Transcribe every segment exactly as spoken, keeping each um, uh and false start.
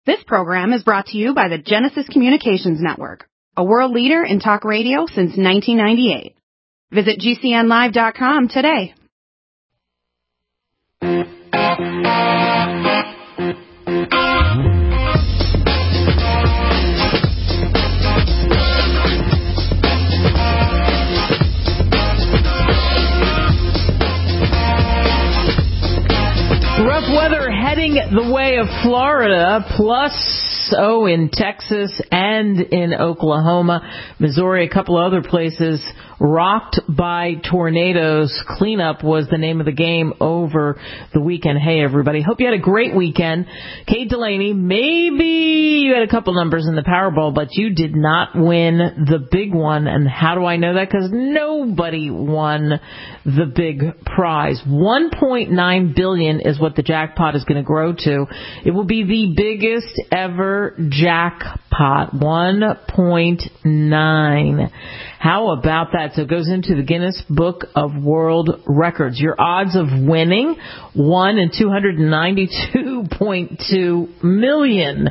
This program is brought to you by the Genesis Communications Network, a world leader in talk radio since nineteen ninety-eight. Visit G C N live dot com today. Rough weather heading the way of Florida, plus, oh, in Texas and in Oklahoma, Missouri, a couple other places rocked by tornadoes. Cleanup was the name of the game over the weekend. Hey, everybody. Hope you had a great weekend. Kate Delaney, maybe you had a couple numbers in the Powerball, but you did not win the big one. And how do I know that? Because nobody won the big prize. one point nine billion dollars is what the jackpot is going to grow to. It will be the biggest ever jackpot. one point nine. How about that? So it goes into the Guinness Book of World Records. Your odds of winning, one in two hundred ninety-two point two million.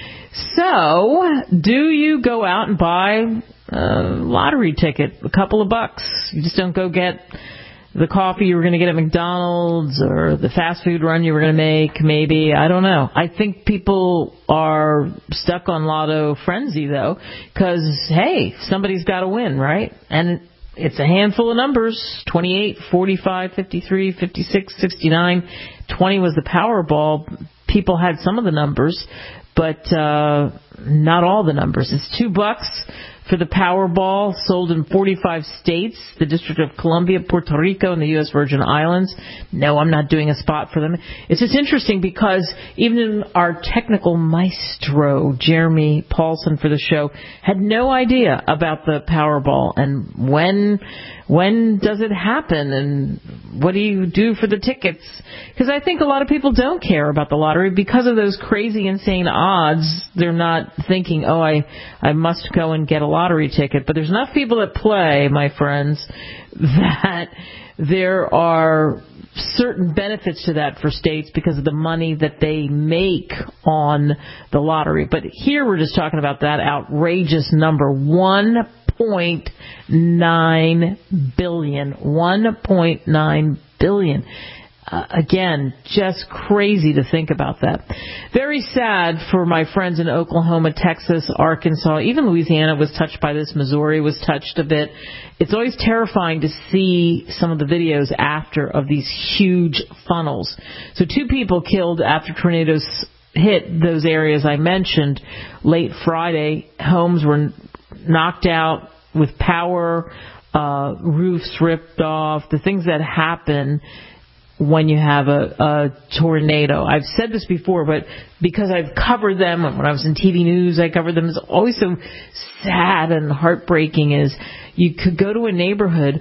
So, do you go out and buy a lottery ticket? A couple of bucks. You just don't go get the coffee you were going to get at McDonald's or the fast food run you were going to make, maybe. I don't know. I think people are stuck on Lotto frenzy, though, because, hey, somebody's got to win, right? And it's a handful of numbers, twenty-eight, forty-five, fifty-three, fifty-six, sixty-nine. twenty was the Powerball. People had some of the numbers, but uh, not all the numbers. It's two bucks for the Powerball, sold in forty-five states, the District of Columbia, Puerto Rico, and the U S Virgin Islands. No, I'm not doing a spot for them. It's just interesting because even our technical maestro, Jeremy Paulson, for the show, had no idea about the Powerball and when when does it happen and what do you do for the tickets? Because I think a lot of people don't care about the lottery because of those crazy, insane odds. They're not thinking, oh, I, I must go and get a lottery ticket. But there's enough people that play, my friends, that there are certain benefits to that for states because of the money that they make on the lottery. But here we're just talking about that outrageous number, one point nine billion dollars. one point nine billion dollars. Uh, again, just crazy to think about that. Very sad for my friends in Oklahoma, Texas, Arkansas. Even Louisiana was touched by this. Missouri was touched a bit. It's always terrifying to see some of the videos after of these huge funnels. So two people killed after tornadoes hit those areas I mentioned late Friday. Homes were knocked out with power, uh, roofs ripped off, the things that happen when you have a, a tornado. I've said this before, but because I've covered them, when I was in T V news, I covered them, it's always so sad and heartbreaking is you could go to a neighborhood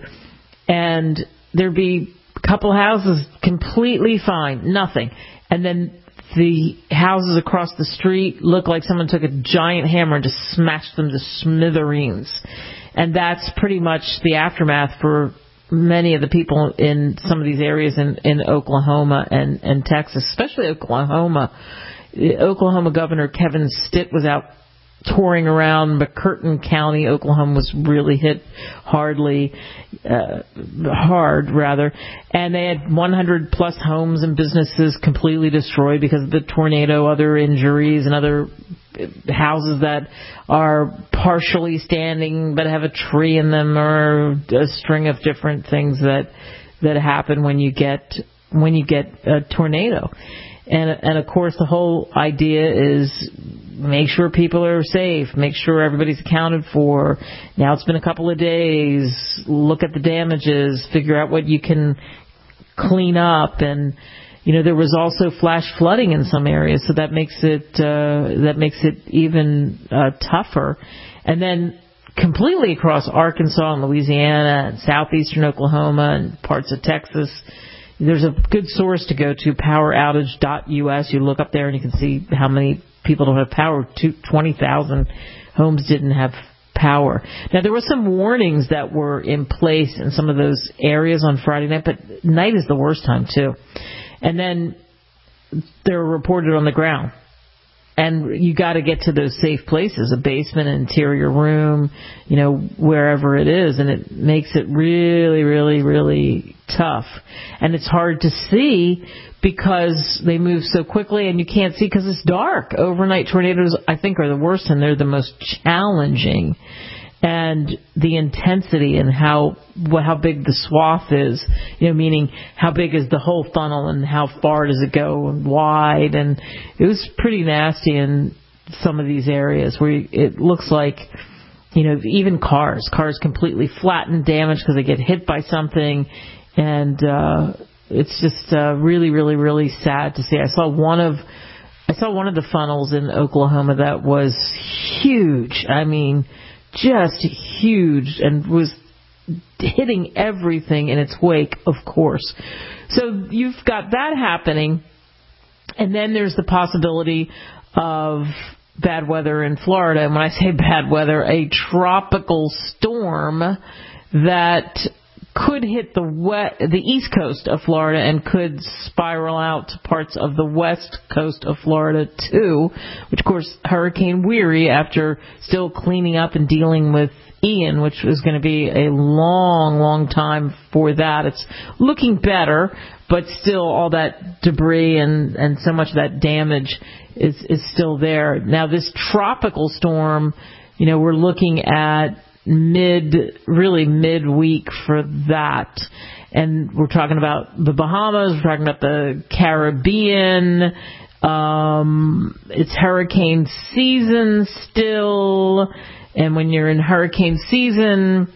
and there'd be a couple houses completely fine, nothing. And then the houses across the street look like someone took a giant hammer and just smashed them to smithereens. And that's pretty much the aftermath for many of the people in some of these areas in, in Oklahoma and, and Texas, especially Oklahoma. Oklahoma Governor Kevin Stitt was out touring around McCurtain County. Oklahoma was really hit hardly, uh, hard rather. And they had one hundred plus homes and businesses completely destroyed because of the tornado, other injuries and other houses that are partially standing but have a tree in them, or a string of different things that that happen when you get when you get a tornado. And and of course the whole idea is make sure people are safe, make sure everybody's accounted for. Now it's been a couple of days, look at the damages, figure out what you can clean up. And you know, there was also flash flooding in some areas, so that makes it uh, that makes it even uh, tougher. And then completely across Arkansas and Louisiana and southeastern Oklahoma and parts of Texas, there's a good source to go to, power outage dot U S. You look up there and you can see how many people don't have power. twenty thousand homes didn't have power. Now, there were some warnings that were in place in some of those areas on Friday night, but night is the worst time, too. And then they're reported on the ground. and you got to get to those safe places, a basement, an interior room, you know, wherever it is. And it makes it really, really, really tough. And it's hard to see because they move so quickly and you can't see because it's dark. Overnight tornadoes, I think, are the worst, and they're the most challenging. And the intensity and how how big the swath is, you know, meaning how big is the whole funnel and how far does it go and wide. And it was pretty nasty in some of these areas where it looks like, you know, even cars, cars completely flattened, damaged because they get hit by something. And uh, it's just uh, really, really, really sad to see. I saw one of I saw one of the funnels in Oklahoma that was huge. I mean, just huge, and was hitting everything in its wake, of course. So you've got that happening, and then there's the possibility of bad weather in Florida. And when I say bad weather, a tropical storm that could hit the wet, the east coast of Florida and could spiral out to parts of the west coast of Florida too, which of course Hurricane Weary, after still cleaning up and dealing with Ian, which was going to be a long, long time for that. It's looking better, but still all that debris and, and so much of that damage is, is still there. Now this tropical storm, you know, we're looking at mid, really midweek for that. And we're talking about the Bahamas, we're talking about the Caribbean. Um, it's hurricane season still. And when you're in hurricane season,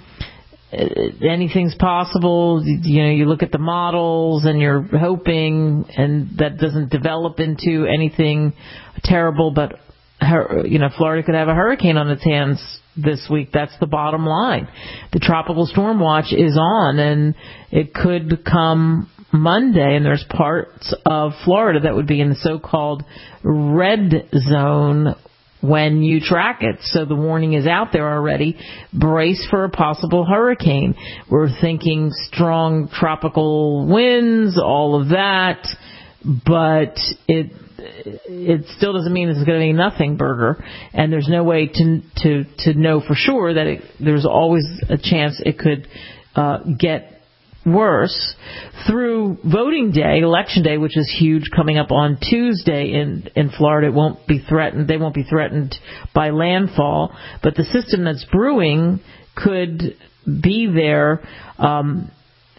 anything's possible. You know, you look at the models and you're hoping, and that doesn't develop into anything terrible, but you know, Florida could have a hurricane on its hands this week. That's the bottom line. The tropical storm watch is on, and it could come Monday, and there's parts of Florida that would be in the so-called red zone when you track it. So the warning is out there already. Brace for a possible hurricane. We're thinking strong tropical winds, all of that, but it it still doesn't mean it's going to be nothing burger, and there's no way to to to know for sure that it, there's always a chance it could uh, get worse. Through voting day, election day, which is huge, coming up on Tuesday in in Florida, it won't be threatened. They won't be threatened by landfall, but the system that's brewing could be there. Um,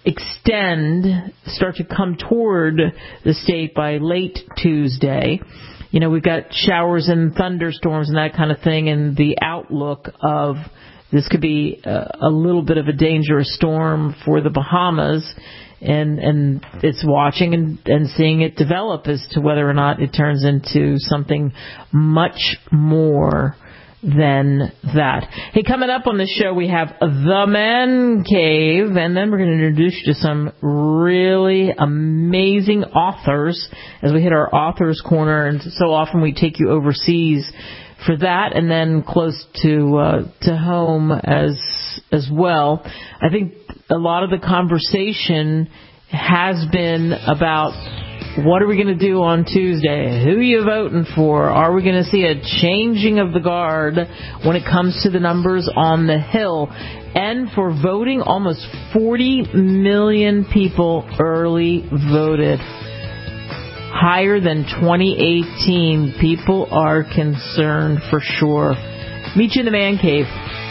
extend, start to come toward the state by late Tuesday. You know, we've got showers and thunderstorms and that kind of thing, and the outlook of this could be a, a little bit of a dangerous storm for the Bahamas, and and it's watching and, and seeing it develop as to whether or not it turns into something much more than that. Hey, coming up on the show, we have The Man Cave, and then we're going to introduce you to some really amazing authors as we hit our authors corner, and so often we take you overseas for that, and then close to uh, to home as as well. I think a lot of the conversation has been about what are we going to do on Tuesday? Who are you voting for? Are we going to see a changing of the guard when it comes to the numbers on the Hill? And for voting, almost forty million people early voted. Higher than twenty eighteen. People are concerned for sure. Meet you in the Man Cave.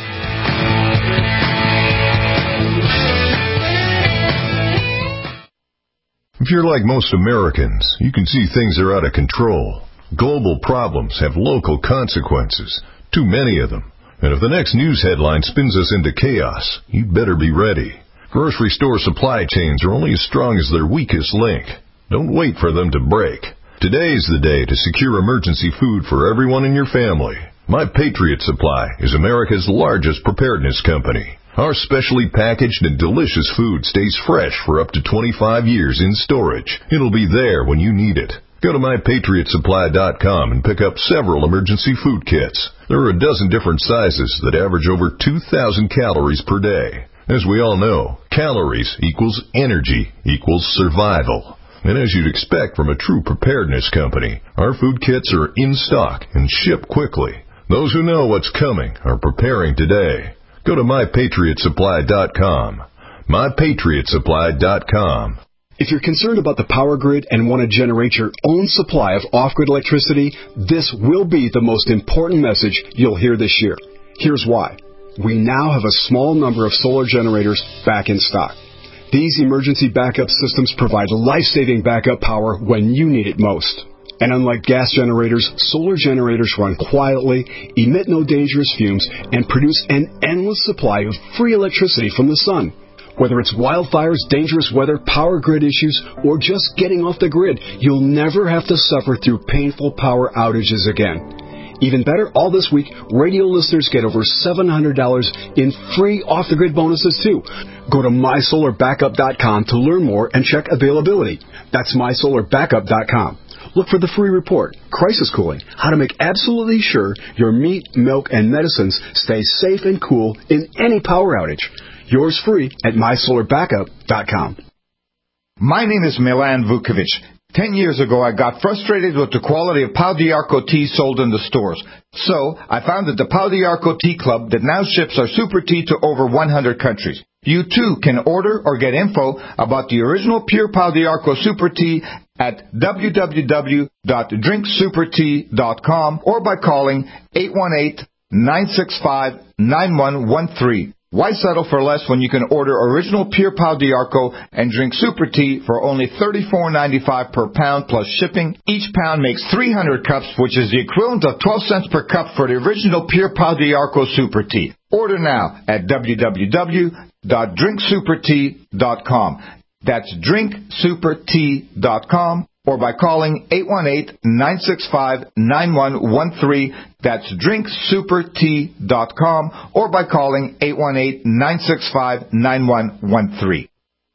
If you're like most Americans, you can see things are out of control. Global problems have local consequences, too many of them. And if the next news headline spins us into chaos, you'd better be ready. Grocery store supply chains are only as strong as their weakest link. Don't wait for them to break. Today's the day to secure emergency food for everyone in your family. My Patriot Supply is America's largest preparedness company. Our specially packaged and delicious food stays fresh for up to twenty-five years in storage. It'll be there when you need it. Go to my patriot supply dot com and pick up several emergency food kits. There are a dozen different sizes that average over two thousand calories per day. As we all know, calories equals energy equals survival. And as you'd expect from a true preparedness company, our food kits are in stock and ship quickly. Those who know what's coming are preparing today. Go to my patriot supply dot com. my patriot supply dot com. If you're concerned about the power grid and want to generate your own supply of off-grid electricity, this will be the most important message you'll hear this year. Here's why. We now have a small number of solar generators back in stock. These emergency backup systems provide life-saving backup power when you need it most. And unlike gas generators, solar generators run quietly, emit no dangerous fumes, and produce an endless supply of free electricity from the sun. Whether it's wildfires, dangerous weather, power grid issues, or just getting off the grid, you'll never have to suffer through painful power outages again. Even better, all this week, radio listeners get over seven hundred dollars in free off-the-grid bonuses, too. Go to my solar backup dot com to learn more and check availability. That's my solar backup dot com. Look for the free report, Crisis Cooling, how to make absolutely sure your meat, milk, and medicines stay safe and cool in any power outage. Yours free at my solar backup dot com. My name is Milan Vukovic. Ten years ago, I got frustrated with the quality of Pau d'Arco tea sold in the stores. So, I founded the Pau d'Arco Tea Club that now ships our super tea to over one hundred countries. You, too, can order or get info about the original pure Pau d'Arco super tea at w w w dot drink super tea dot com or by calling eight one eight, nine six five, nine one one three. Why settle for less when you can order original pure Pau d'Arco and drink super tea for only thirty-four ninety-five per pound plus shipping? Each pound makes three hundred cups, which is the equivalent of twelve cents per cup for the original pure Pau d'Arco super tea. Order now at w w w dot drink super tea dot com. That's drink super tea dot com or by calling eight one eight, nine six five, nine one one three. That's drink super tea dot com or by calling eight one eight, nine six five, nine one one three.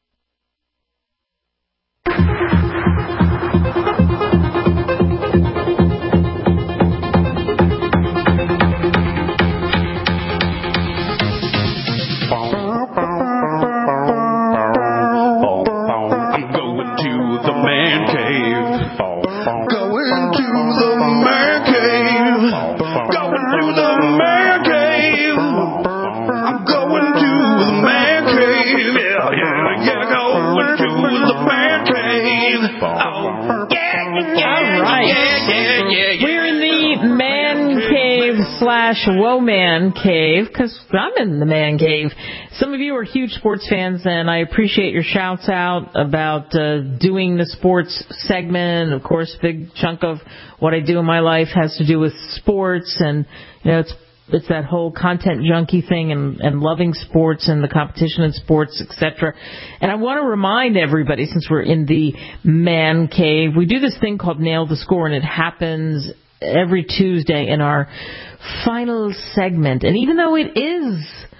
Slash Woman Cave, because I'm in the man cave. Some of you are huge sports fans, and I appreciate your shouts out about uh, doing the sports segment. Of course, a big chunk of what I do in my life has to do with sports, and you know, it's it's that whole content junkie thing, and, and loving sports and the competition in sports, et cetera. And I want to remind everybody, since we're in the man cave, we do this thing called Nail the Score, and it happens every Tuesday in our final segment. And even though it is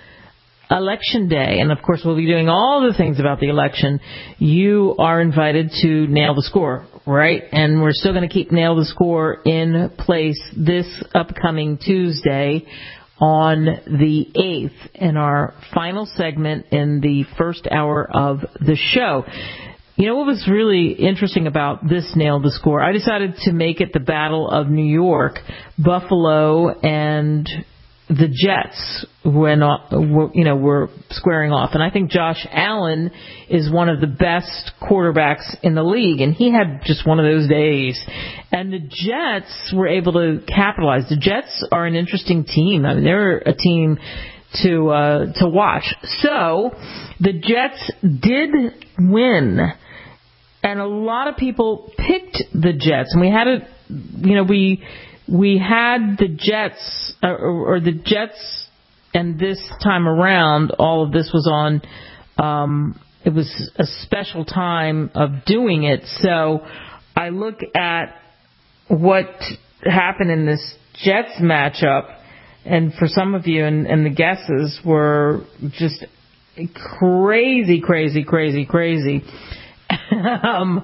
Election Day, and of course we'll be doing all the things about the election, you are invited to Nail the Score, right? And we're still going to keep Nail the Score in place this upcoming Tuesday on the eighth in our final segment in the first hour of the show. You know what was really interesting about this Nail the Score? I decided to make it the Battle of New York, Buffalo, and the Jets when you know were squaring off. And I think Josh Allen is one of the best quarterbacks in the league, and he had just one of those days. And the Jets were able to capitalize. The Jets are an interesting team. I mean, they're a team to uh, to watch. So the Jets did win. And a lot of people picked the Jets, and we had a, you know, we we had the Jets or, or the Jets, and this time around, all of this was on. Um, it was a special time of doing it. So I look at what happened in this Jets matchup, and for some of you, and, and the guesses were just crazy, crazy, crazy, crazy. Um,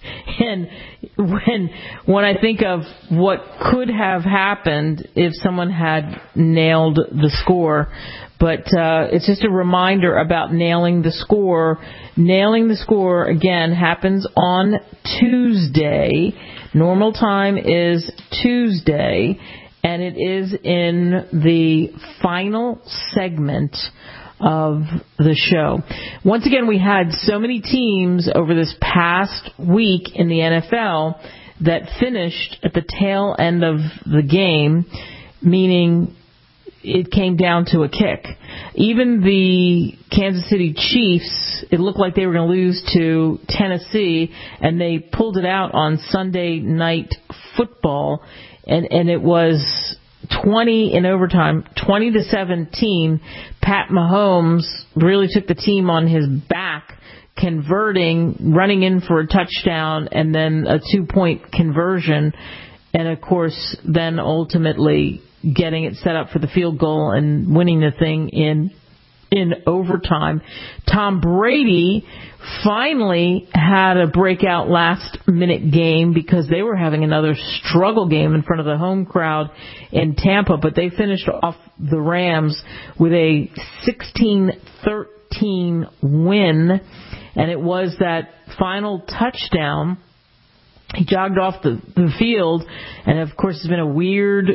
And when when I think of what could have happened if someone had nailed the score, but uh, it's just a reminder about nailing the score. Nailing the score, again, happens on Tuesday. Normal time is Tuesday, and it is in the final segment of the show. Once again, we had so many teams over this past week in the N F L that finished at the tail end of the game, meaning it came down to a kick. Even the Kansas City Chiefs, it looked like they were going to lose to Tennessee, and they pulled it out on Sunday Night Football, and, and it was twenty in overtime, twenty to seventeen. Pat Mahomes really took the team on his back, converting, running in for a touchdown, and then a two-point conversion, and of course, then ultimately getting it set up for the field goal and winning the thing in in overtime. Tom Brady finally had a breakout last-minute game because they were having another struggle game in front of the home crowd in Tampa, but they finished off the Rams with a sixteen thirteen win, and it was that final touchdown. He jogged off the, the field, and of course it's been a weird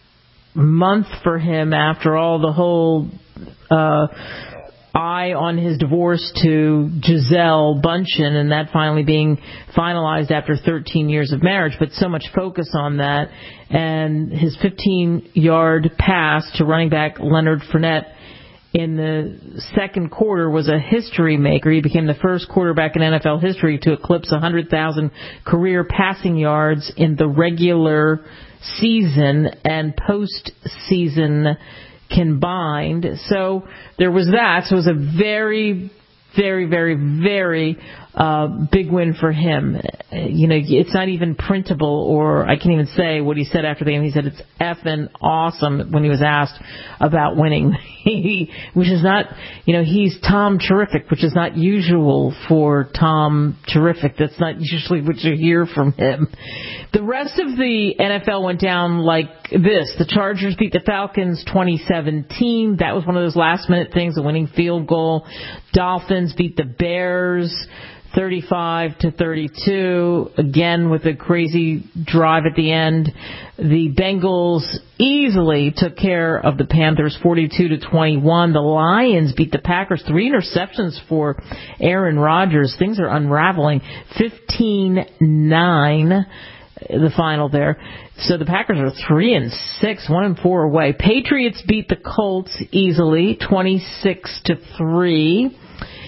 month for him after all the whole uh, eye on his divorce to Gisele Bundchen, and that finally being finalized after thirteen years of marriage, but so much focus on that. And his fifteen-yard pass to running back Leonard Fournette in the second quarter was a history maker. He became the first quarterback in N F L history to eclipse one hundred thousand career passing yards in the regular season and postseason combined. So there was that. So it was a very, very, very, very uh, big win for him. You know, it's not even printable, or I can't even say what he said after the game. He said it's effing awesome when he was asked about winning, which is not, you know, he's Tom Terrific, which is not usual for Tom Terrific. That's not usually what you hear from him. The rest of the N F L went down like this. The Chargers beat the Falcons twenty seventeen. That was one of those last-minute things, a winning field goal. Dolphins beat the Bears thirty-five to thirty-two, again with a crazy drive at the end. The Bengals easily took care of the Panthers forty-two to twenty-one. The Lions beat the Packers, three interceptions for Aaron Rodgers. Things are unraveling. fifteen nine. The final there. So the Packers are three and six, one and four away. Patriots beat the Colts easily, twenty-six to three.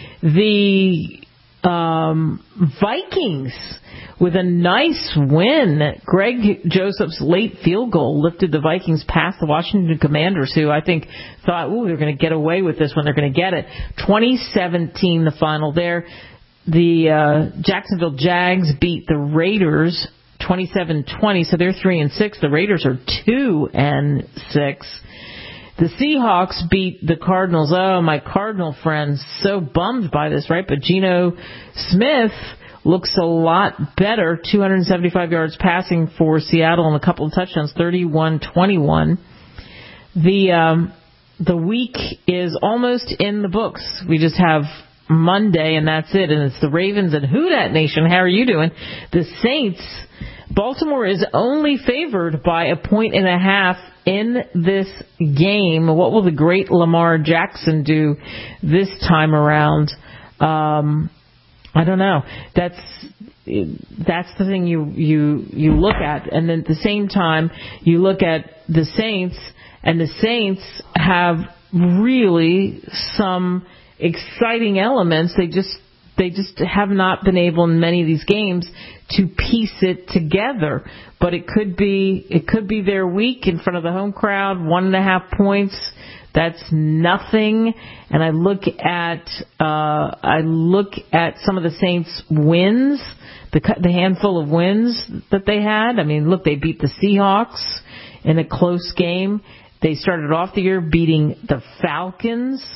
The um, Vikings with a nice win. Greg Joseph's late field goal lifted the Vikings past the Washington Commanders, who I think thought, ooh, they're going to get away with this when they're going to get it. twenty seventeen, the final there. The uh, Jacksonville Jags beat the Raiders twenty-seven twenty, so they're three and six. The Raiders are two and six. The Seahawks beat the Cardinals. Oh, my Cardinal friends, so bummed by this, right? But Geno Smith looks a lot better. two hundred seventy-five yards passing for Seattle and a couple of touchdowns, thirty-one twenty-one. The um, the week is almost in the books. We just have Monday, and that's it. And it's the Ravens and Who Dat Nation. How are you doing? The Saints. Baltimore is only favored by a point and a half in this game. What will the great Lamar Jackson do this time around? Um, I don't know. That's that's the thing you, you you look at. And then at the same time, you look at the Saints, and the Saints have really some exciting elements. They just they just have not been able in many of these games to piece it together. But it could be it could be their week in front of the home crowd. One and a half points. That's nothing. And I look at uh, I look at some of the Saints' wins, the the handful of wins that they had. I mean, look, they beat the Seahawks in a close game. They started off the year beating the Falcons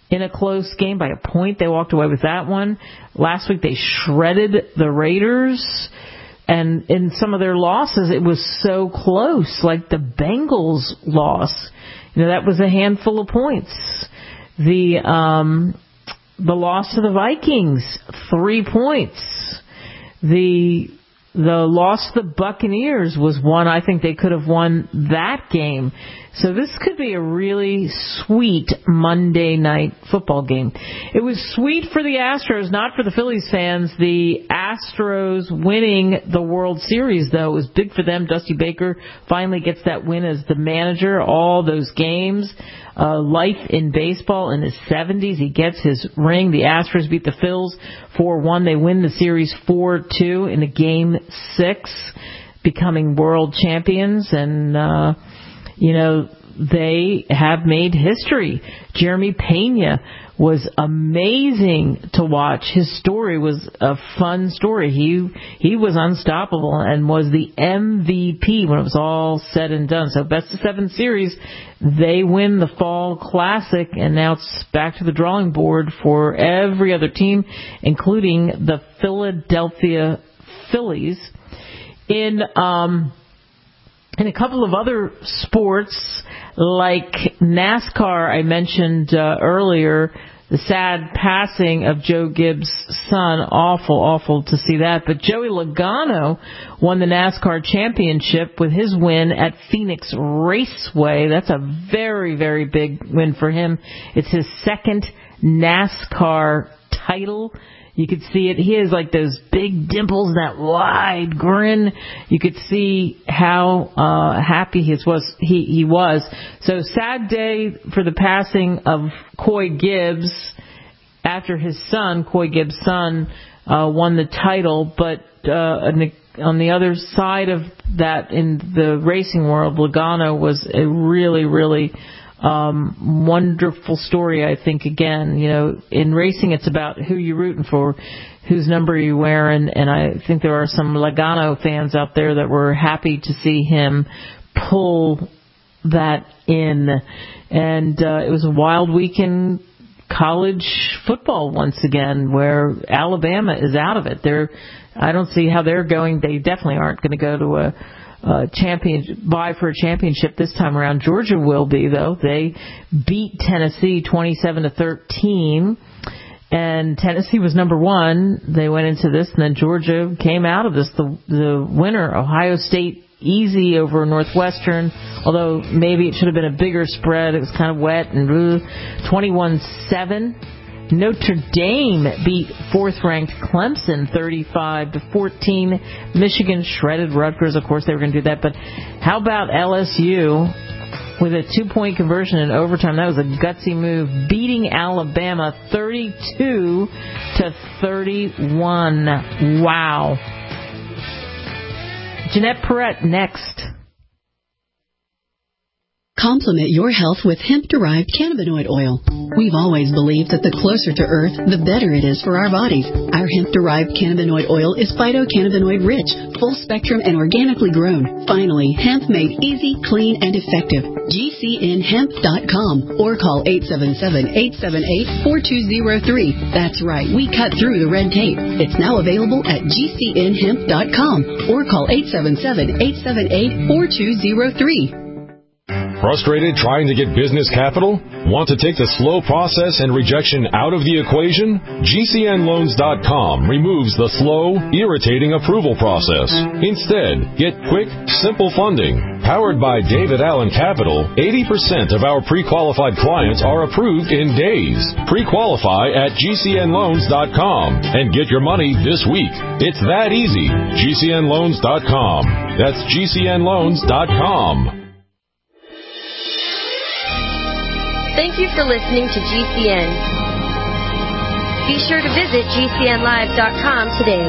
in a close game by a point. They walked away with that one. Last week they shredded the Raiders. And in some of their losses, it was so close, like the Bengals loss. You know, that was a handful of points. The um, the loss to the Vikings, three points. The the loss to the Buccaneers was one I think they could have won that game. So this could be a really sweet Monday night football game. It was sweet for the Astros, not for the Phillies fans. The Astros winning the World Series, though, was big for them. Dusty Baker finally gets that win as the manager. All those games, uh, life in baseball in his seventies. He gets his ring. The Astros beat the Phils four one. They win the series four two in the game six, becoming world champions. And, uh, you know, they have made history. Jeremy Pena was amazing to watch. His story was a fun story. He he was unstoppable and was the M V P when it was all said and done. So best of seven series, they win the Fall Classic, and now it's back to the drawing board for every other team, including the Philadelphia Phillies. In um In a couple of other sports, like NASCAR, I mentioned uh, earlier, the sad passing of Joe Gibbs' son. Awful, awful to see that. But Joey Logano won the NASCAR championship with his win at Phoenix Raceway. That's a very, very big win for him. It's his second NASCAR title. You could see it. He has like those big dimples, that wide grin. You could see how uh, happy he was. He, he was. So sad day for the passing of Coy Gibbs after his son, Coy Gibbs' son, uh, won the title. But uh, on the other side of that, in the racing world, Logano was a really, really Um, wonderful story, I think. Again, you know, in racing, it's about who you're rooting for, whose number you wear, and, and I think there are some Logano fans out there that were happy to see him pull that in. And uh, it was a wild week in college football once again, where Alabama is out of it. They're, I don't see how they're going. They definitely aren't going to go to a Uh, champion, vie for a championship this time around. Georgia will be, though. They beat Tennessee twenty-seven to thirteen, and Tennessee was number one. They went into this, and then Georgia came out of this the, the winner. Ohio State easy over Northwestern, although maybe it should have been a bigger spread. It was kind of wet, and twenty-one seven. Notre Dame beat fourth-ranked Clemson thirty-five to fourteen. Michigan shredded Rutgers. Of course, they were going to do that. But how about L S U with a two-point conversion in overtime? That was a gutsy move, beating Alabama thirty-two to thirty-one. Wow. Jeanette Perrette next. Complement your health with hemp-derived cannabinoid oil. We've always believed that the closer to Earth, the better it is for our bodies. Our hemp-derived cannabinoid oil is phytocannabinoid-rich, full-spectrum, and organically grown. Finally, hemp made easy, clean, and effective. G C N hemp dot com or call eight seven seven, eight seven eight, four two zero three. That's right, we cut through the red tape. It's now available at G C N hemp dot com or call eight seven seven, eight seven eight, four two zero three. Frustrated trying to get business capital? Want to take the slow process and rejection out of the equation? G C N loans dot com removes the slow, irritating approval process. Instead, get quick, simple funding. Powered by David Allen Capital, eighty percent of our pre-qualified clients are approved in days. Pre-qualify at G C N loans dot com and get your money this week. It's that easy. G C N loans dot com. That's G C N loans dot com. Thank you for listening to G C N. Be sure to visit G C N live dot com today.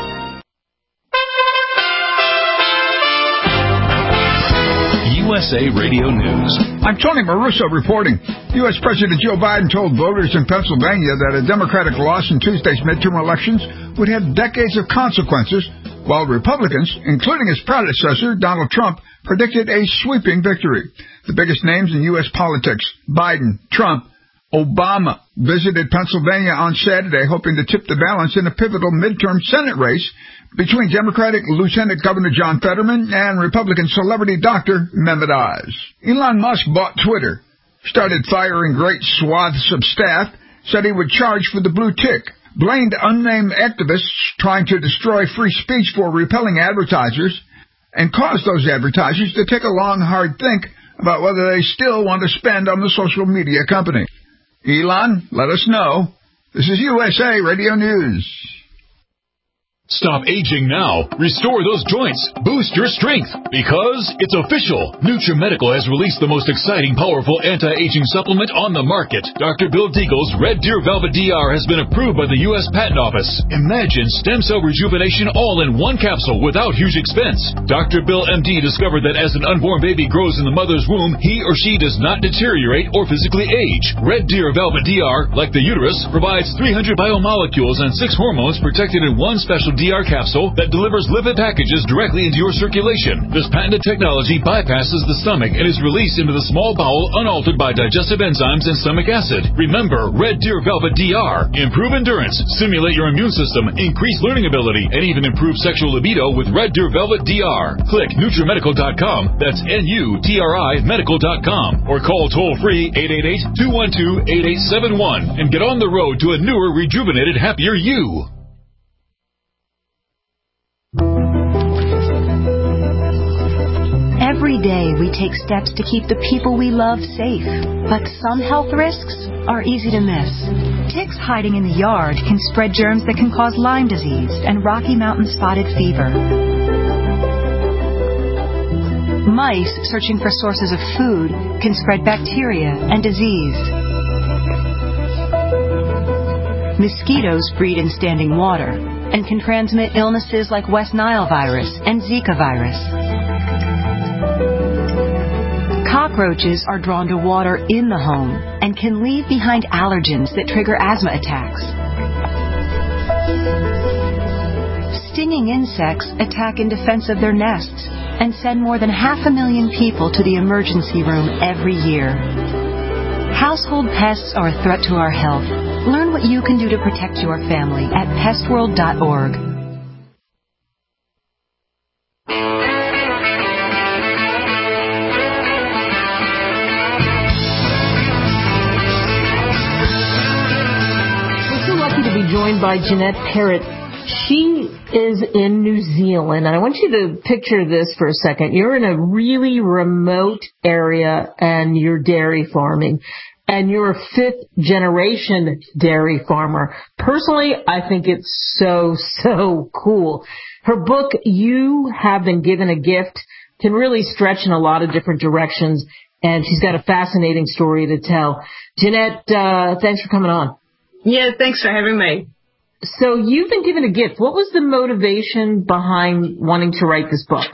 U S A Radio News. I'm Tony Maruso reporting. U S President Joe Biden told voters in Pennsylvania that a Democratic loss in Tuesday's midterm elections would have decades of consequences, while Republicans, including his predecessor, Donald Trump, predicted a sweeping victory. The biggest names in U S politics, Biden, Trump, Obama visited Pennsylvania on Saturday, hoping to tip the balance in a pivotal midterm Senate race between Democratic Lieutenant Governor John Fetterman and Republican celebrity doctor Mehmet Oz. Elon Musk bought Twitter, started firing great swaths of staff, said he would charge for the blue tick, blamed unnamed activists trying to destroy free speech for repelling advertisers, and caused those advertisers to take a long, hard think about whether they still want to spend on the social media company. Elon, let us know. This is U S A Radio News. Stop aging now. Restore those joints. Boost your strength. Because it's official. NutriMedical has released the most exciting, powerful anti-aging supplement on the market. Doctor Bill Deagle's Red Deer Velvet D R has been approved by the U S Patent Office. Imagine stem cell rejuvenation all in one capsule without huge expense. Doctor Bill M D discovered that as an unborn baby grows in the mother's womb, he or she does not deteriorate or physically age. Red Deer Velvet D R, like the uterus, provides three hundred biomolecules and six hormones protected in one special D R capsule that delivers lipid packages directly into your circulation. This patented technology bypasses the stomach and is released into the small bowel unaltered by digestive enzymes and stomach acid. Remember, Red Deer Velvet D R. Improve endurance, stimulate your immune system, increase learning ability, and even improve sexual libido with Red Deer Velvet D R. Click NutriMedical dot com. That's N U T R I medical dot com. Or call toll-free eight eight eight, two one two, eight eight seven one and get on the road to a newer, rejuvenated, happier you. Every day we take steps to keep the people we love safe, but some health risks are easy to miss. Ticks hiding in the yard can spread germs that can cause Lyme disease and Rocky Mountain spotted fever. Mice searching for sources of food can spread bacteria and disease. Mosquitoes breed in standing water and can transmit illnesses like West Nile virus and Zika virus. Cockroaches are drawn to water in the home and can leave behind allergens that trigger asthma attacks. Stinging insects attack in defense of their nests and send more than half a million people to the emergency room every year. Household pests are a threat to our health. Learn what you can do to protect your family at pest world dot org. Joined by Jeanette Parrott. She is in New Zealand, and I want you to picture this for a second. You're in a really remote area, and you're dairy farming, and you're a fifth-generation dairy farmer. Personally, I think it's so, so cool. Her book, You Have Been Given a Gift, can really stretch in a lot of different directions, and she's got a fascinating story to tell. Jeanette, uh, thanks for coming on. Yeah, thanks for having me. So you've been given a gift. What was the motivation behind wanting to write this book?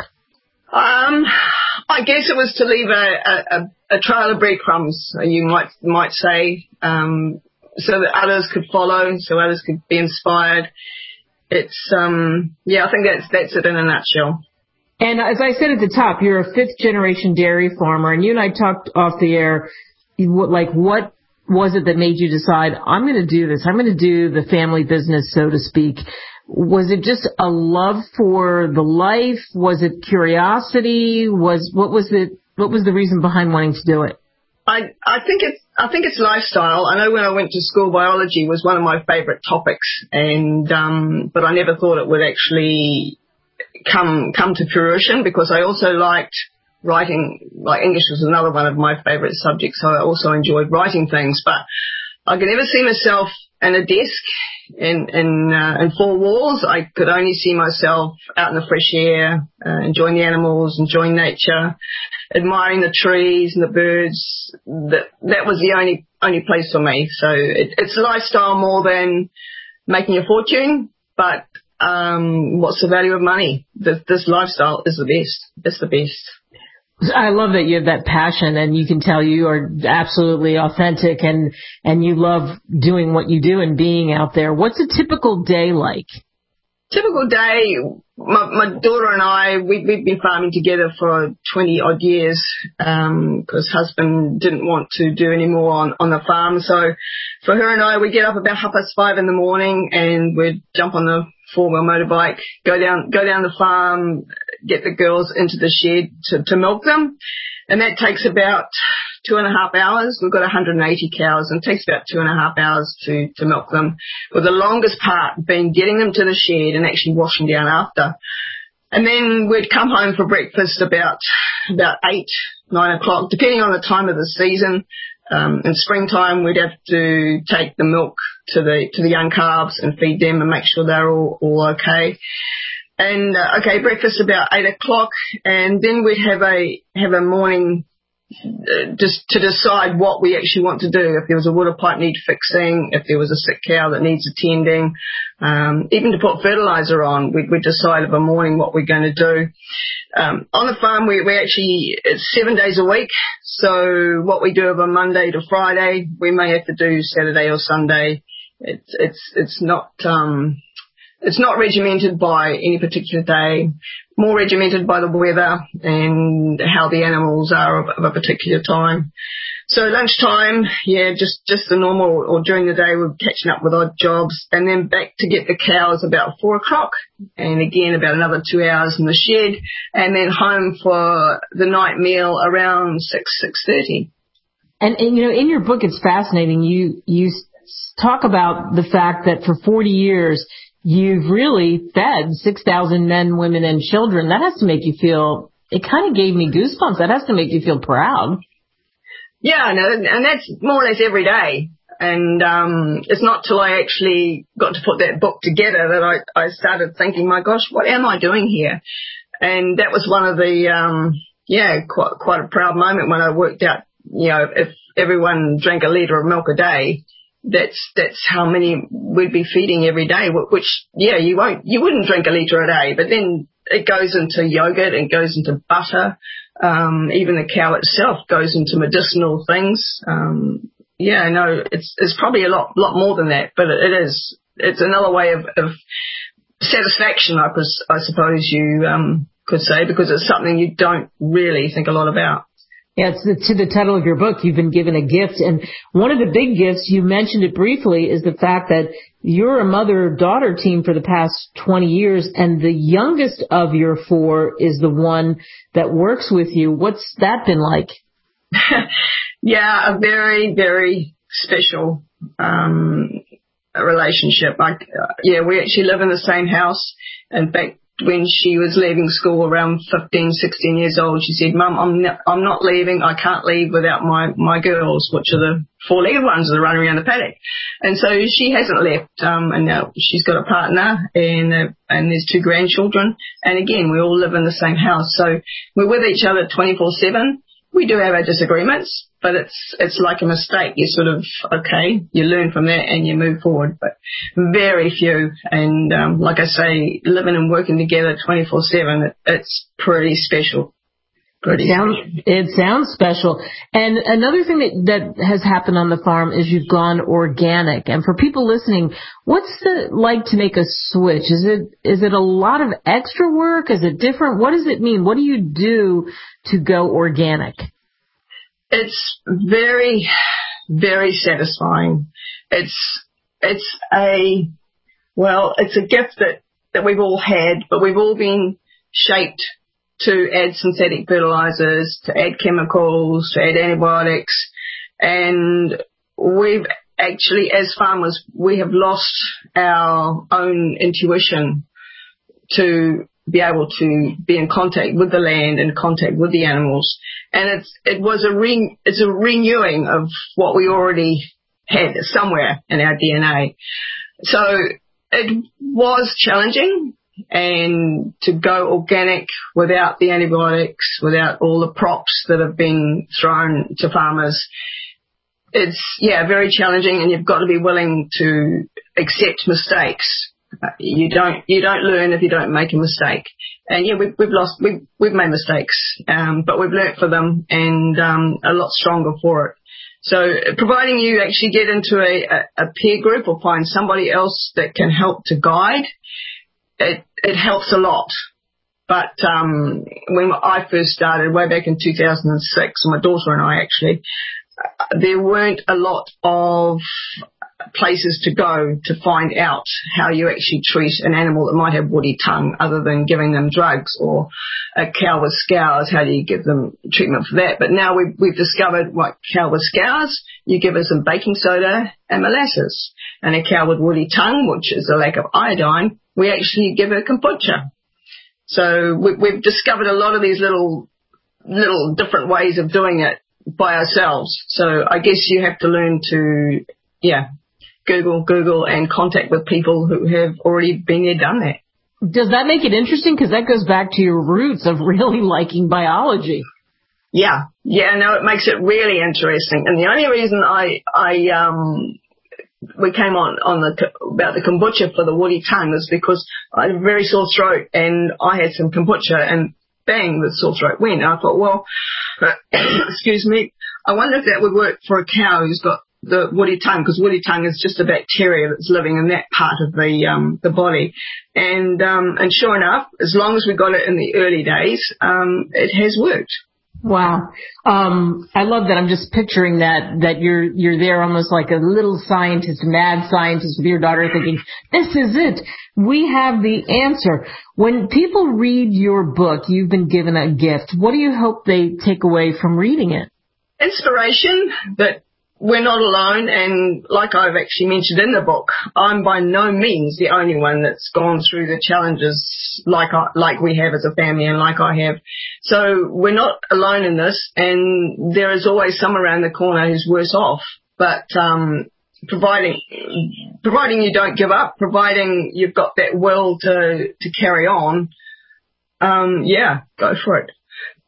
Um, I guess it was to leave a, a, a trail of breadcrumbs, you might might say, um, so that others could follow, so others could be inspired. It's um, yeah, I think that's that's it in a nutshell. And as I said at the top, you're a fifth generation dairy farmer, and you and I talked off the air, like what was it that made you decide, I'm going to do this, I'm going to do the family business, so to speak? Was it just a love for the life? Was it curiosity? Was what was it? What was the reason behind wanting to do it? I I think it's I think it's lifestyle. I know when I went to school, biology was one of my favourite topics, and um, but I never thought it would actually come come to fruition, because I also liked writing. Like English was another one of my favourite subjects, so I also enjoyed writing things. But I could never see myself in a desk in in, uh, in four walls. I could only see myself out in the fresh air, uh, enjoying the animals, enjoying nature, admiring the trees and the birds. That that was the only only place for me. So it, it's lifestyle more than making a fortune. But um, what's the value of money? This, this lifestyle is the best. It's the best. I love that you have that passion, and you can tell you are absolutely authentic, and, and you love doing what you do and being out there. What's a typical day like? Typical day, my, my daughter and I, we, we've been farming together for twenty odd years, um, because husband didn't want to do any more on, on the farm. So for her and I, we get up about half past five in the morning and we'd jump on the four-wheel motorbike, go down, go down the farm, get the girls into the shed to, to milk them. And that takes about two and a half hours. We've got one hundred eighty cows and it takes about two and a half hours to, to milk them, with the longest part being getting them to the shed and actually washing down after. And then we'd come home for breakfast about, about eight, nine o'clock, depending on the time of the season. Um, in springtime, we'd have to take the milk to the, to the young calves and feed them and make sure they're all, all okay. And, uh, okay, breakfast about eight o'clock, and then we'd have a, have a morning, uh, just to decide what we actually want to do. If there was a water pipe need fixing, if there was a sick cow that needs attending, um, even to put fertilizer on, we'd, we'd decide of a morning what we're going to do. Um, on the farm, we, we actually, it's seven days a week. So what we do of a Monday to Friday, we may have to do Saturday or Sunday. It's, it's, it's not, um, It's not regimented by any particular day, more regimented by the weather and how the animals are of, of a particular time. So lunchtime, yeah, just, just the normal, or during the day we're catching up with odd jobs, and then back to get the cows about four o'clock, and again about another two hours in the shed, and then home for the night meal around six, six thirty. And, and, you know, in your book, it's fascinating. You, you talk about the fact that for forty years, you've really fed six thousand men, women, and children. That has to make you feel, it kind of gave me goosebumps. That has to make you feel proud. Yeah, no, and that's more or less every day. And um, it's not till I actually got to put that book together that I, I started thinking, my gosh, what am I doing here? And that was one of the, um, yeah, quite, quite a proud moment when I worked out, you know, if everyone drank a litre of milk a day, That's that's how many we'd be feeding every day. Which, yeah, you won't, you wouldn't drink a litre a day, but then it goes into yogurt, it goes into butter. Um, even the cow itself goes into medicinal things. Um, yeah, no, it's it's probably a lot lot more than that, but it is. It's another way of, of satisfaction, I, pres- I suppose you um, could say, because it's something you don't really think a lot about. Yeah, it's the, to the title of your book, you've been given a gift. And one of the big gifts, you mentioned it briefly, is the fact that you're a mother-daughter team for the past twenty years, and the youngest of your four is the one that works with you. What's that been like? Yeah, a very, very special um, relationship. Like, uh, yeah, we actually live in the same house. In fact, when she was leaving school around fifteen, sixteen years old, she said, Mum, I'm not, I'm not leaving. I can't leave without my, my girls, which are the four-legged ones that are running around the paddock. And so she hasn't left. Um, and now she's got a partner and, uh, and there's two grandchildren. And again, we all live in the same house. So we're with each other twenty-four seven. We do have our disagreements, but it's it's like a mistake. You sort of, okay, you learn from that and you move forward, but very few. And um, like I say, living and working together twenty-four seven, it, it's pretty special. Pretty it sounds, special. It sounds special. And another thing that, that has happened on the farm is you've gone organic. And for people listening, what's it like to make a switch? Is it is it a lot of extra work? Is it different? What does it mean? What do you do to go organic? It's very, very satisfying. It's it's a well, it's a gift that, that we've all had, but we've all been shaped to add synthetic fertilizers, to add chemicals, to add antibiotics, and we've actually, as farmers, we have lost our own intuition to be able to be in contact with the land and contact with the animals. And it's, it was a re, it's a renewing of what we already had somewhere in our D N A. So it was challenging, and to go organic without the antibiotics, without all the props that have been thrown to farmers, it's, yeah, very challenging, and you've got to be willing to accept mistakes. You don't, you don't learn if you don't make a mistake. And yeah, we've, we've lost, we've, we've made mistakes, um, but we've learnt for them and, um, a lot stronger for it. So providing you actually get into a, a, a peer group or find somebody else that can help to guide, it, it helps a lot. But um, when I first started, way back in two thousand six, my daughter and I actually, uh, there weren't a lot of places to go to find out how you actually treat an animal that might have woody tongue other than giving them drugs, or a cow with scours, how do you give them treatment for that? But now we've, we've discovered what cow with scours, you give her some baking soda and molasses. And a cow with woody tongue, which is a lack of iodine, we actually give her kombucha. So we, we've discovered a lot of these little, little different ways of doing it by ourselves. So I guess you have to learn to, yeah, Google, Google, and contact with people who have already been there, done that. Does that make it interesting? Because that goes back to your roots of really liking biology. Yeah, yeah, no, it makes it really interesting. And the only reason I, I, um, we came on, on the, about the kombucha for the woody tongue is because I had a very sore throat and I had some kombucha and bang, the sore throat went. And I thought, well, excuse me, I wonder if that would work for a cow who's got the woody tongue, because woody tongue is just a bacteria that's living in that part of the um, the body. And um, and sure enough, as long as we got it in the early days, um, it has worked. Wow. Um, I love that. I'm just picturing that, that you're, you're there almost like a little scientist, mad scientist with your daughter thinking, this is it. We have the answer. When people read your book, you've been given a gift. What do you hope they take away from reading it? Inspiration, that we're not alone, and like I've actually mentioned in the book, I'm by no means the only one that's gone through the challenges like I, like we have as a family and like I have. So we're not alone in this, and there is always someone around the corner who's worse off. But um, providing providing you don't give up, providing you've got that will to, to carry on, um, yeah, go for it.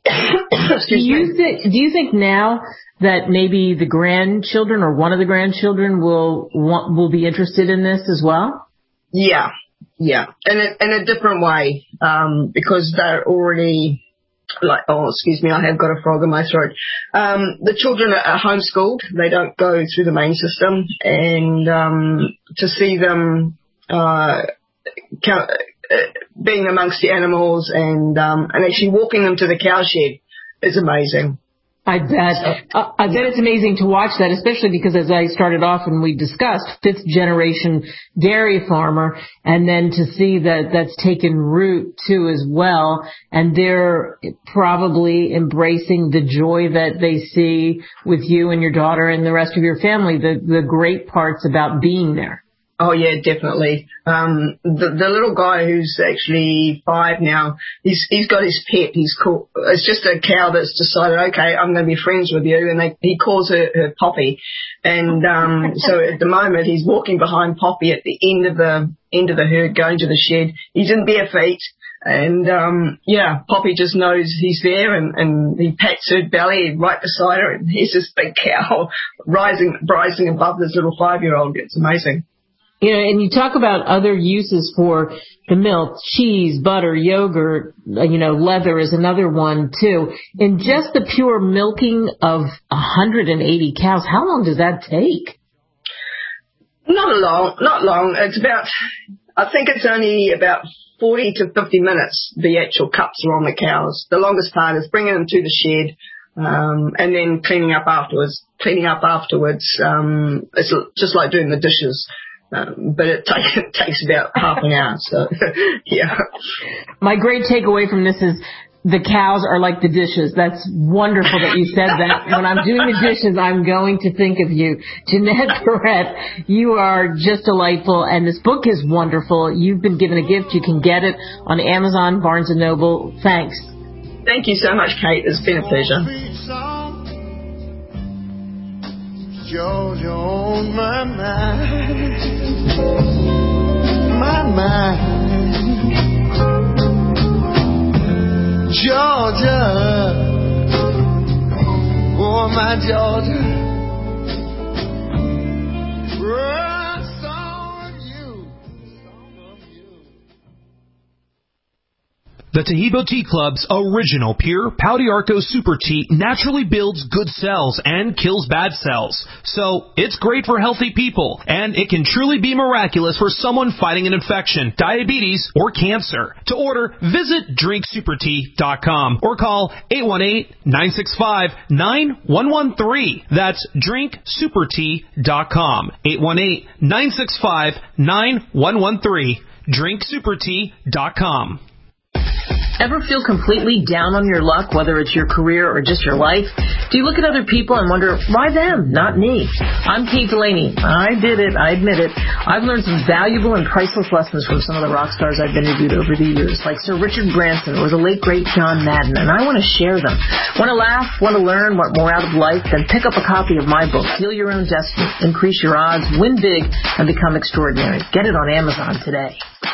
Excuse do you me. think, do you think now that maybe the grandchildren or one of the grandchildren will want, will be interested in this as well? Yeah, yeah, in a, in a different way, um, because they're already like, oh, excuse me, I have got a frog in my throat. Um, the children are homeschooled; they don't go through the main system, and um, to see them uh, count, uh, being amongst the animals and um, and actually walking them to the cow shed is amazing. I bet. Uh, I bet it's amazing to watch that, especially because as I started off and we discussed, fifth generation dairy farmer, and then to see that that's taken root too as well, and they're probably embracing the joy that they see with you and your daughter and the rest of your family, the, the great parts about being there. Oh yeah, definitely. Um, the, the little guy who's actually five now, he's, he's got his pet. He's called, it's just a cow that's decided, okay, I'm going to be friends with you. And they, he calls her, her Poppy. And, um, so at the moment he's walking behind Poppy at the end of the, end of the herd going to the shed. He's in bare feet. And, um, yeah, Poppy just knows he's there, and, and he pats her belly right beside her, and he's this big cow rising, rising above this little five-year-old. It's amazing. You know, and you talk about other uses for the milk, cheese, butter, yogurt, you know, leather is another one too. In just the pure milking of one hundred eighty cows, how long does that take? Not long, not long. It's about, I think it's only about forty to fifty minutes, the actual cups are on the cows. The longest part is bringing them to the shed, um, and then cleaning up afterwards. Cleaning up afterwards, um, it's just like doing the dishes. Um, but it, take, it takes about half an hour, so, yeah. My great takeaway from this is the cows are like the dishes. That's wonderful that you said that. When I'm doing the dishes, I'm going to think of you. Jeanette Perrette, you are just delightful, and this book is wonderful. You've been given a gift. You can get it on Amazon, Barnes and Noble. Thanks. Thank you so much, Kate. It's been a pleasure. Georgia on my mind, my mind. Georgia, oh my Georgia, oh, song of you, song of you. The Taheebo Tea Club's original pure Pau d'Arco Super Tea naturally builds good cells and kills bad cells. So it's great for healthy people, and it can truly be miraculous for someone fighting an infection, diabetes, or cancer. To order, visit drink super tea dot com or call eight one eight, nine six five, nine one one three. That's drink super tea dot com. eight one eight, nine six five, nine one one three. drink super tea dot com. Ever feel completely down on your luck, whether it's your career or just your life? Do you look at other people and wonder, why them, not me? I'm Kate Delaney. I did it. I admit it. I've learned some valuable and priceless lessons from some of the rock stars I've interviewed over the years, like Sir Richard Branson or the late, great John Madden, and I want to share them. Want to laugh? Want to learn? Want more out of life? Then pick up a copy of my book, Heal Your Own Destiny, Increase Your Odds, Win Big, and Become Extraordinary. Get it on Amazon today.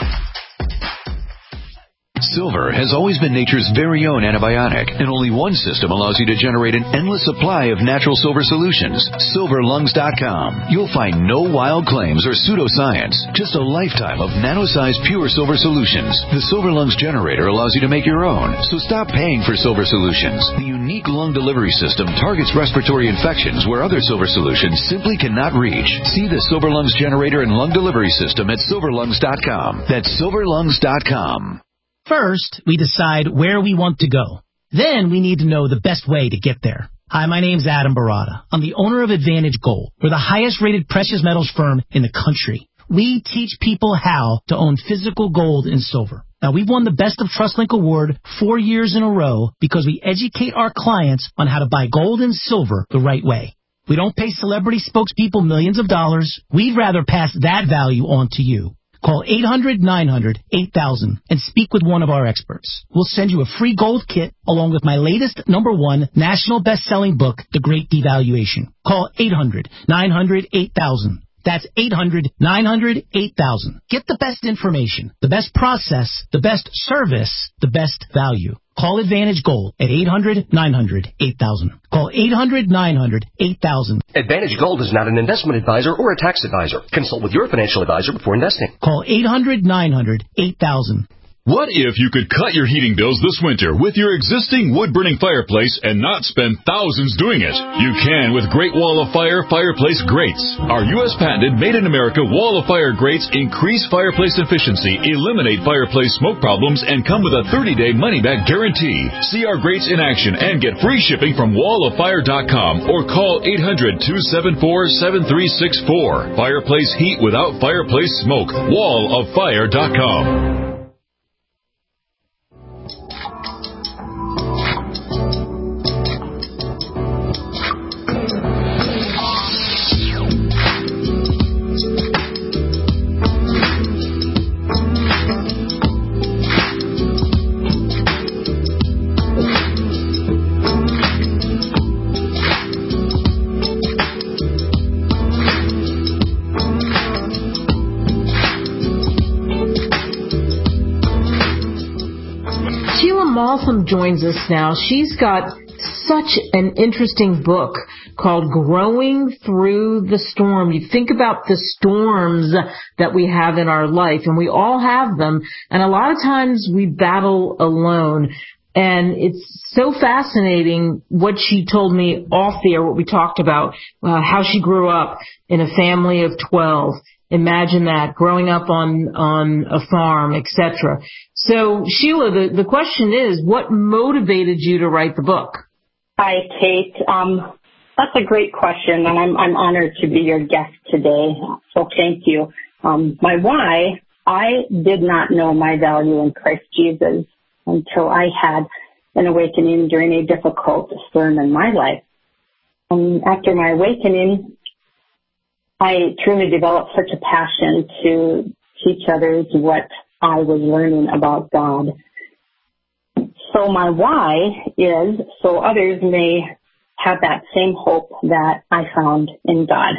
Silver has always been nature's very own antibiotic, and only one system allows you to generate an endless supply of natural silver solutions. silver lungs dot com. You'll find no wild claims or pseudoscience, just a lifetime of nano-sized pure silver solutions. The Silver Lungs generator allows you to make your own, so stop paying for silver solutions. The unique lung delivery system targets respiratory infections where other silver solutions simply cannot reach. See the Silver Lungs generator and lung delivery system at silver lungs dot com. That's silver lungs dot com. First, we decide where we want to go. Then we need to know the best way to get there. Hi, my name's Adam Barada. I'm the owner of Advantage Gold. We're the highest rated precious metals firm in the country. We teach people how to own physical gold and silver. Now, we've won the Best of TrustLink Award four years in a row because we educate our clients on how to buy gold and silver the right way. We don't pay celebrity spokespeople millions of dollars. We'd rather pass that value on to you. Call eight hundred, nine hundred, eight thousand and speak with one of our experts. We'll send you a free gold kit along with my latest number one national best-selling book, The Great Devaluation. Call eight hundred, nine hundred, eight thousand. That's eight hundred, nine hundred, eight thousand. Get the best information, the best process, the best service, the best value. Call Advantage Gold at eight hundred, nine hundred, eight thousand. Call eight hundred, nine hundred, eight thousand. Advantage Gold is not an investment advisor or a tax advisor. Consult with your financial advisor before investing. Call eight hundred, nine hundred, eight thousand. What if you could cut your heating bills this winter with your existing wood-burning fireplace and not spend thousands doing it? You can with Great Wall of Fire Fireplace Grates. Our U S patented made-in-America Wall of Fire grates increase fireplace efficiency, eliminate fireplace smoke problems, and come with a thirty-day money-back guarantee. See our grates in action and get free shipping from wall of fire dot com or call eight hundred, two seven four, seven three six four. Fireplace heat without fireplace smoke. wall of fire dot com. Malcolm joins us now. She's got such an interesting book called Growing Through the Storm. You think about the storms that we have in our life, and we all have them, and a lot of times we battle alone. And it's so fascinating what she told me off the air, what we talked about, uh, how she grew up in a family of twelve. Imagine that, growing up on, on a farm, et cetera. So, Sheila, the, the question is, what motivated you to write the book? Hi, Kate. Um, that's a great question, and I'm, I'm honored to be your guest today. So thank you. Um, my why, I did not know my value in Christ Jesus until I had an awakening during a difficult storm in my life. Um, after my awakening, I truly developed such a passion to teach others what I was learning about God. So my why is so others may have that same hope that I found in God.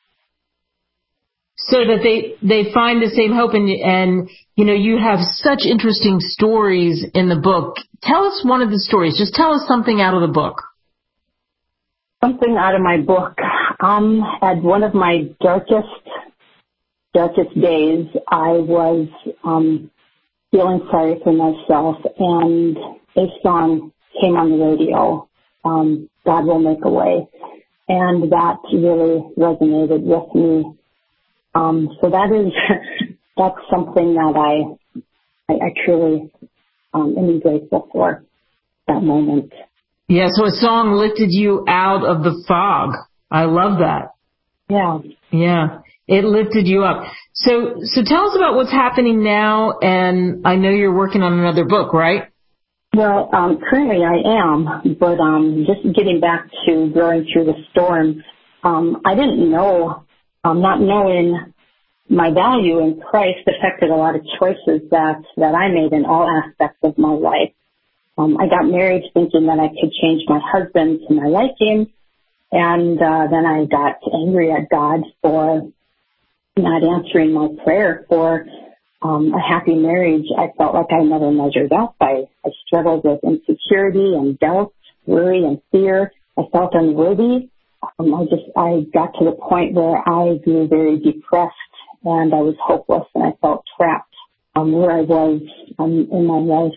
So that they, they find the same hope, and, and, you know, you have such interesting stories in the book. Tell us one of the stories. Just tell us something out of the book. Something out of my book. Um, at one of my darkest, darkest days, I was, um, feeling sorry for myself, and a song came on the radio, um, God Will Make a Way, and that really resonated with me. Um, so that is, that's something that I, I, I truly um, am grateful for, that moment. Yeah, so a song lifted you out of the fog. I love that. Yeah. Yeah, it lifted you up. So, so tell us about what's happening now, and I know you're working on another book, right? Well, um, currently I am, but um, just getting back to growing through the storm, um, I didn't know, um, not knowing my value in Christ affected a lot of choices that, that I made in all aspects of my life. Um, I got married thinking that I could change my husband to my liking, and uh, then I got angry at God for not answering my prayer for um, a happy marriage. I felt like I never measured up. I, I struggled with insecurity and doubt, worry and fear. I felt unworthy. Um, I just I got to the point where I grew very depressed and I was hopeless and I felt trapped um, where I was um, in my life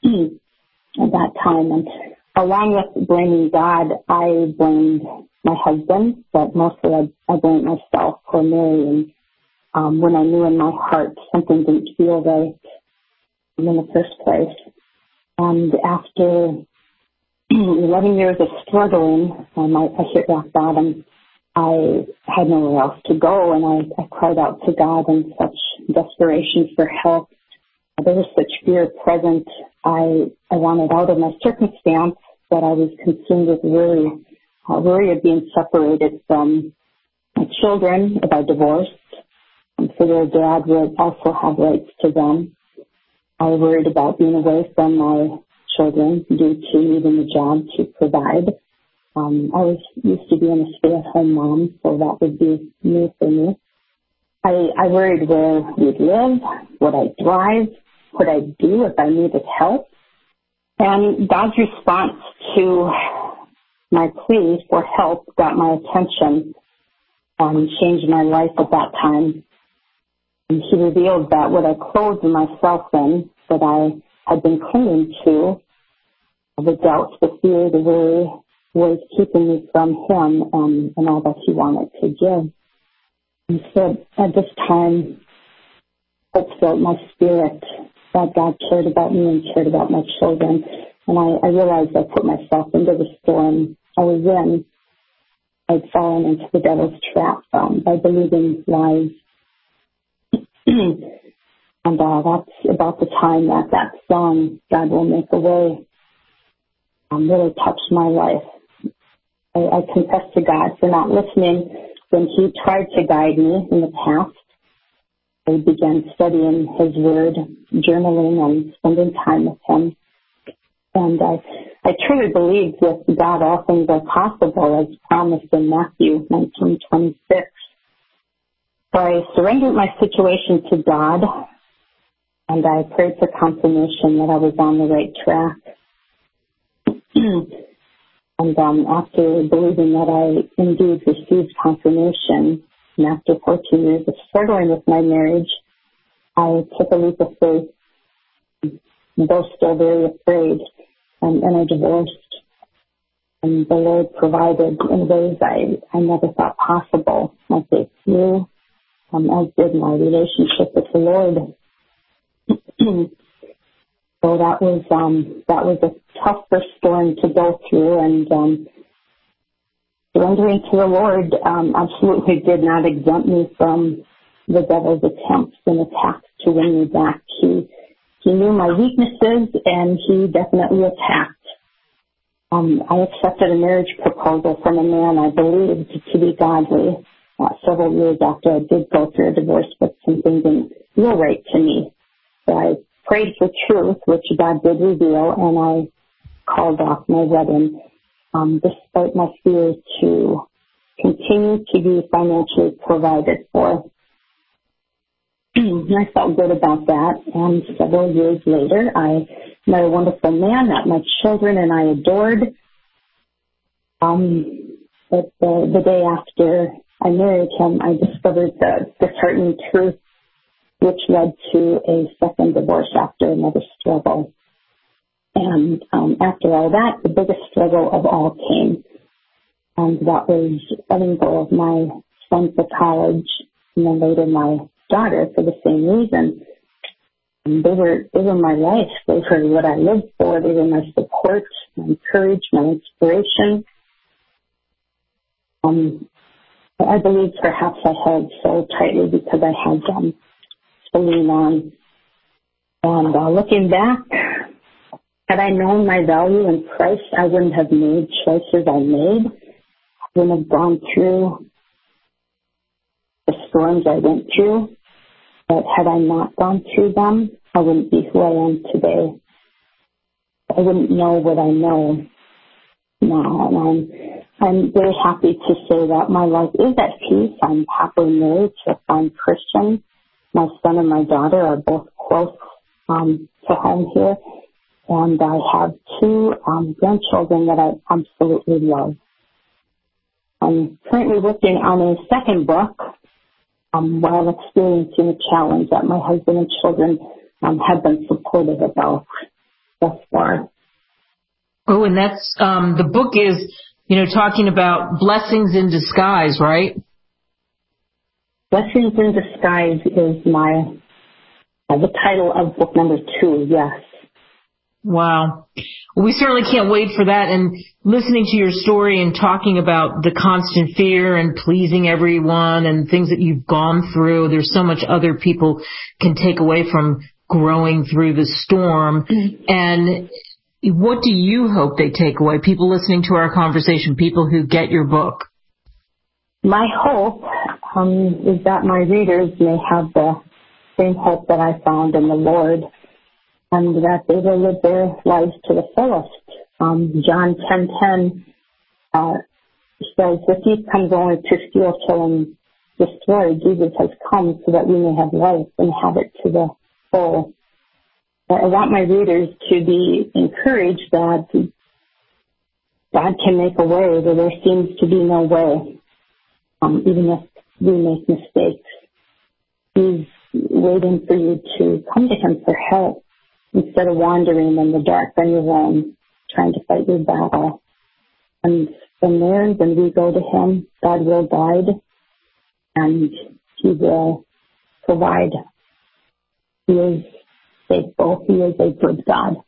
at that time. And along with blaming God, I blamed my husband, but mostly I, I blamed myself for marrying um, when I knew in my heart something didn't feel right in the first place. And after eleven years of struggling, um, I, I hit rock bottom. I had nowhere else to go, and I, I cried out to God in such desperation for help. There was such fear present. I, I wanted out of my circumstance, but I was consumed with worry, uh, worry of being separated from my children if I divorced, and so their dad would also have rights to them. I worried about being away from my children due to needing a job to provide. Um, I was used to being a stay-at-home mom, so that would be new for me. I, I worried where we'd live, would I drive, what I'd do if I needed help. And God's response to my plea for help got my attention and changed my life at that time. And He revealed that what I clothed myself in, that I had been clinging to, the doubts, the fear, the worry, was keeping me from Him and, and all that He wanted to give. And so at this time, hope filled my spirit that God cared about me and cared about my children. And I, I realized I put myself into the storm I was in. I'd fallen into the devil's trap um, by believing lies. And uh, that's about the time that that song, God Will Make a Way, um, really touched my life. I, I confess to God for not listening when He tried to guide me in the past. I began studying His Word, journaling, and spending time with Him. And I, I truly believe with God all things are possible, as promised in Matthew nineteen twenty-six. So I surrendered my situation to God, and I prayed for confirmation that I was on the right track. And um, after believing that I indeed received confirmation, and after fourteen years of struggling with my marriage, I took a leap of faith, though still very afraid, and, and I divorced. And the Lord provided in ways I, I never thought possible. My faith grew, um, as did my relationship with the Lord. So that was um, that was a tough first storm to go through, and um, surrendering to the Lord um, absolutely did not exempt me from the devil's attempts and attacks to win me back. He he knew my weaknesses, and he definitely attacked. Um, I accepted a marriage proposal from a man I believed to be godly uh, several years after I did go through a divorce, but something didn't feel right to me. So I prayed for truth, which God did reveal, and I called off my wedding, um, despite my fear to continue to be financially provided for. I felt good about that, and several years later, I met a wonderful man that my children and I adored. Um, but the, the day after I married him, I discovered the disheartening truth which led to a second divorce after another struggle. And um, after all that, the biggest struggle of all came. And that was letting go of my son for college, and then later my daughter for the same reason. And they were they were my life. They were what I lived for. They were my support, my encouragement, my inspiration. Um, I believe perhaps I held so tightly because I had them to lean on. And uh, looking back, had I known my value in Christ, I wouldn't have made choices I made. I wouldn't have gone through the storms I went through. But had I not gone through them, I wouldn't be who I am today. I wouldn't know what I know now. And I'm, I'm very happy to say that my life is at peace. I'm happily married to a fine Christian. My son and my daughter are both close um, to home here. And I have two um, grandchildren that I absolutely love. I'm currently working on a second book um, while experiencing a challenge that my husband and children um, have been supportive about thus far. Oh, and that's, um, the book is, you know, talking about blessings in disguise, right? Blessings in Disguise is my, uh, the title of book number two, yes. Wow. Well, we certainly can't wait for that. And listening to your story and talking about the constant fear and pleasing everyone and things that you've gone through, there's so much other people can take away from growing through the storm. And what do you hope they take away? People listening to our conversation, people who get your book. My hope um, is that my readers may have the same hope that I found in the Lord, and that they will live their lives to the fullest. Um, John ten ten uh, says, "The thief comes only to steal, kill, and destroy. Jesus has come so that we may have life and have it to the full." I want my readers to be encouraged that God can make a way where there seems to be no way, um, even if we make mistakes. He's waiting for you to come to Him for help instead of wandering in the dark on your own, trying to fight your battle. And from there, when we go to Him, God will guide and He will provide. He is faithful. He is a good God.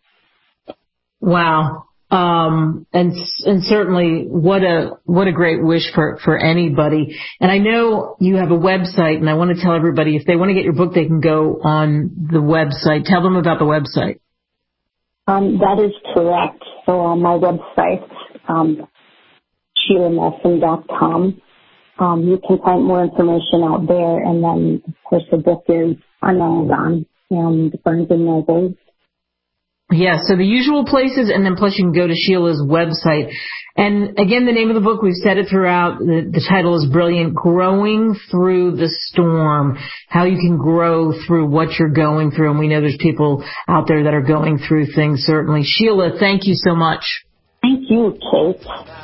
Wow. Um, and, and certainly what a, what a great wish for, for anybody. And I know you have a website, and I want to tell everybody if they want to get your book, they can go on the website. Tell them about the website. Um, that is correct. So on my website, um, Sheila Nelson dot com, um, you can find more information out there. And then, of course, the book is on Amazon and Barnes and Noble. Yeah, so the usual places, and then plus you can go to Sheila's website. And again, the name of the book, we've said it throughout, the, the title is brilliant, Growing Through the Storm, how you can grow through what you're going through. And we know there's people out there that are going through things, certainly. Sheila, thank you so much. Thank you, Kate.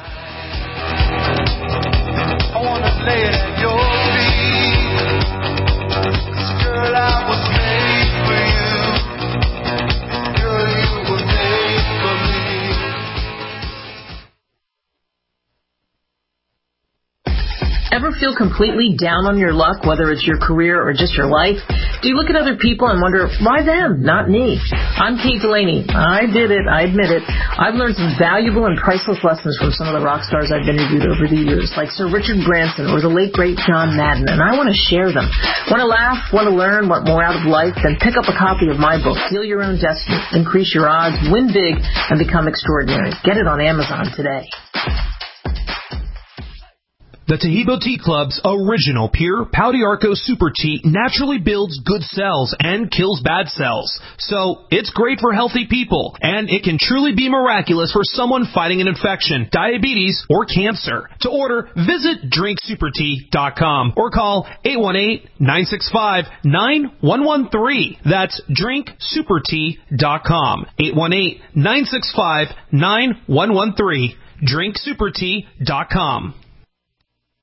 I want to lay it at your feet. 'Cause girl, I was made for you. Girl, you were made for me. Ever feel completely down on your luck, whether it's your career or just your life? Do you look at other people and wonder, why them, not me? I'm Kate Delaney. I did it. I admit it. I've learned some valuable and priceless lessons from some of the rock stars I've interviewed over the years, like Sir Richard Branson or the late, great John Madden, and I want to share them. Want to laugh? Want to learn? Want more out of life? Then pick up a copy of my book, Heal Your Own Destiny, Increase Your Odds, Win Big, and Become Extraordinary. Get it on Amazon today. The Taheebo Tea Club's original pure Pau d'Arco Super Tea naturally builds good cells and kills bad cells. So it's great for healthy people, and it can truly be miraculous for someone fighting an infection, diabetes, or cancer. To order, visit drink super tea dot com or call eight one eight, nine six five, nine one one three. That's drink super tea dot com. eight one eight, nine six five, nine one one three. drink super tea dot com.